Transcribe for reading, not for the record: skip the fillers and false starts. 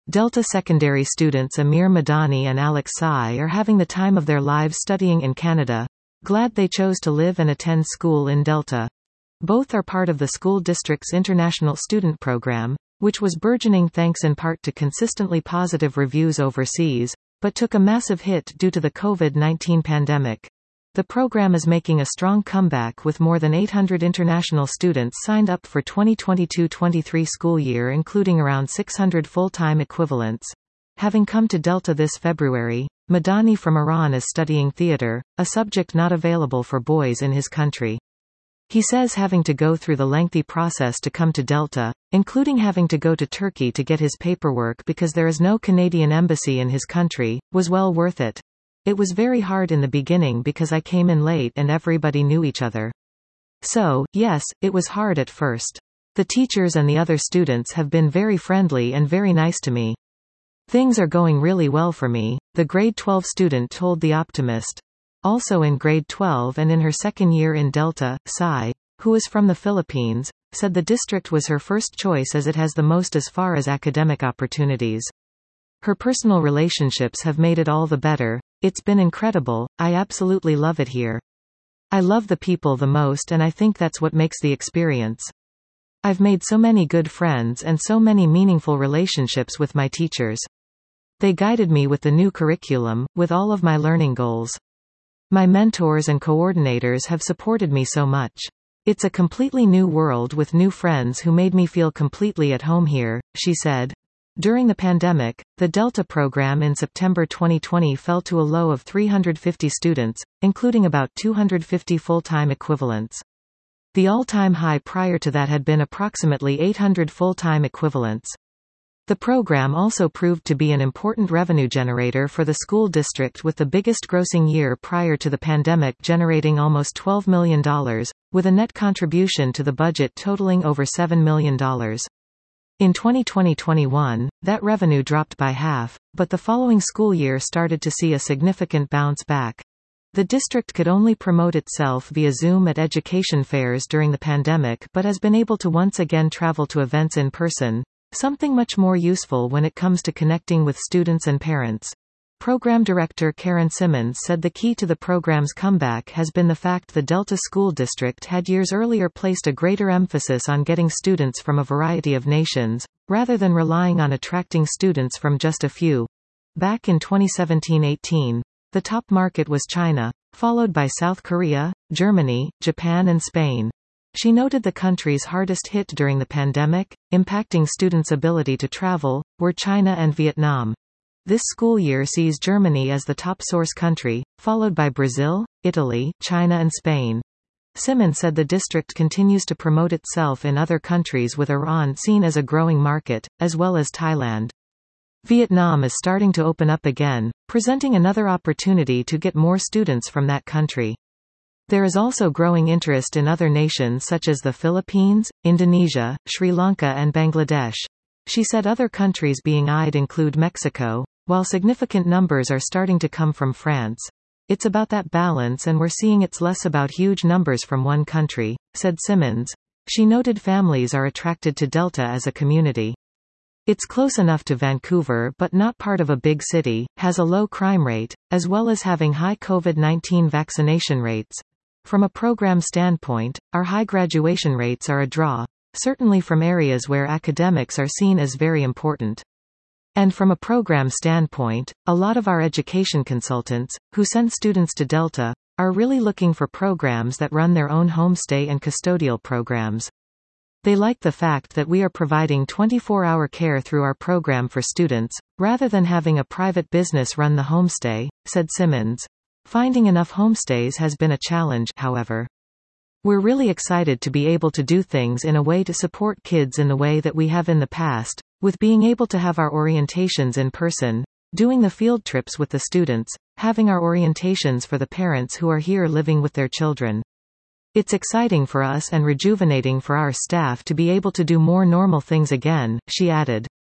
Delta secondary students Amir Madani and Alex Sai are having the time of their lives studying in Canada. Glad they chose to live and attend school in Delta. Both are part of the school district's international student program, which was burgeoning thanks in part to consistently positive reviews overseas, but took a massive hit due to the COVID-19 pandemic. The program is making a strong comeback with more than 800 international students signed up for 2022-23 school year, including around 600 full-time equivalents. Having come to Delta this February, Madani from Iran is studying theater, a subject not available for boys in his country. He says having to go through the lengthy process to come to Delta, including having to go to Turkey to get his paperwork because there is no Canadian embassy in his country, was well worth it. It was very hard in the beginning because I came in late and everybody knew each other. So, yes, it was hard at first. The teachers and the other students have been very friendly and very nice to me. Things are going really well for me, the grade 12 student told The Optimist. Also in grade 12 and in her second year in Delta, Sai, who is from the Philippines, said the district was her first choice as it has the most as far as academic opportunities. Her personal relationships have made it all the better. It's been incredible, I absolutely love it here. I love the people the most and I think that's what makes the experience. I've made so many good friends and so many meaningful relationships with my teachers. They guided me with the new curriculum, with all of my learning goals. My mentors and coordinators have supported me so much. It's a completely new world with new friends who made me feel completely at home here, she said. During the pandemic, the Delta program in September 2020 fell to a low of 350 students, including about 250 full-time equivalents. The all-time high prior to that had been approximately 800 full-time equivalents. The program also proved to be an important revenue generator for the school district, with the biggest grossing year prior to the pandemic generating almost $12 million, with a net contribution to the budget totaling over $7 million. In 2020-21, that revenue dropped by half, but the following school year started to see a significant bounce back. The district could only promote itself via Zoom at education fairs during the pandemic but has been able to once again travel to events in person, something much more useful when it comes to connecting with students and parents. Program Director Karen Simmons said the key to the program's comeback has been the fact the Delta School District had years earlier placed a greater emphasis on getting students from a variety of nations, rather than relying on attracting students from just a few. Back in 2017-18, the top market was China, followed by South Korea, Germany, Japan and Spain. She noted the countries hardest hit during the pandemic, impacting students' ability to travel, were China and Vietnam. This school year sees Germany as the top source country, followed by Brazil, Italy, China and Spain. Simmons said the district continues to promote itself in other countries, with Iran seen as a growing market, as well as Thailand. Vietnam is starting to open up again, presenting another opportunity to get more students from that country. There is also growing interest in other nations such as the Philippines, Indonesia, Sri Lanka and Bangladesh. She said other countries being eyed include Mexico, while significant numbers are starting to come from France. It's about that balance, and we're seeing it's less about huge numbers from one country, said Simmons. She noted families are attracted to Delta as a community. It's close enough to Vancouver but not part of a big city, has a low crime rate, as well as having high COVID-19 vaccination rates. From a program standpoint, our high graduation rates are a draw, certainly from areas where academics are seen as very important. And from a program standpoint, a lot of our education consultants, who send students to Delta, are really looking for programs that run their own homestay and custodial programs. They like the fact that we are providing 24-hour care through our program for students, rather than having a private business run the homestay, said Simmons. Finding enough homestays has been a challenge, however. We're really excited to be able to do things in a way to support kids in the way that we have in the past, with being able to have our orientations in person, doing the field trips with the students, having our orientations for the parents who are here living with their children. It's exciting for us and rejuvenating for our staff to be able to do more normal things again, she added.